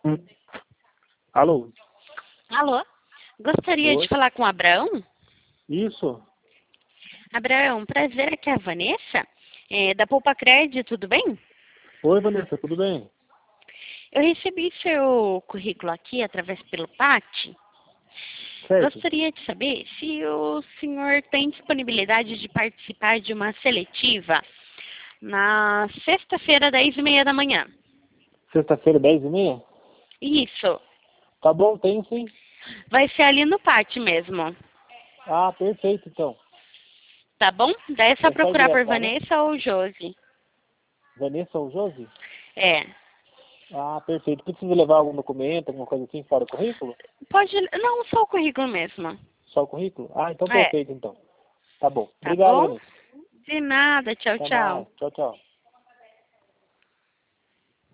Alô? Alô? Gostaria Oi? de falar com o Abraão? Isso? Abraão, prazer, aqui é a Vanessa, da Poupa Crédito, tudo bem? Oi, Vanessa, tudo bem? Eu recebi seu currículo aqui através pelo PAT. Certo. Gostaria de saber se o senhor tem disponibilidade de participar de uma seletiva na sexta-feira, 10h30 da manhã. Sexta-feira, 10h30? Isso. Tá bom, tem sim. Vai ser ali no PAT mesmo. Ah, perfeito, então. Tá bom? Daí é só É só procurar por endereçar, né? Vanessa ou Josi. Vanessa ou Josi? É. Ah, perfeito. Precisa levar algum documento, alguma coisa assim, fora o currículo? Pode. Não, só o currículo mesmo. Só o currículo? Ah, então É. perfeito, então. Tá bom. Tá Obrigado, bom? Vanessa. De nada. Tchau, Até tchau. mais. Tchau, tchau.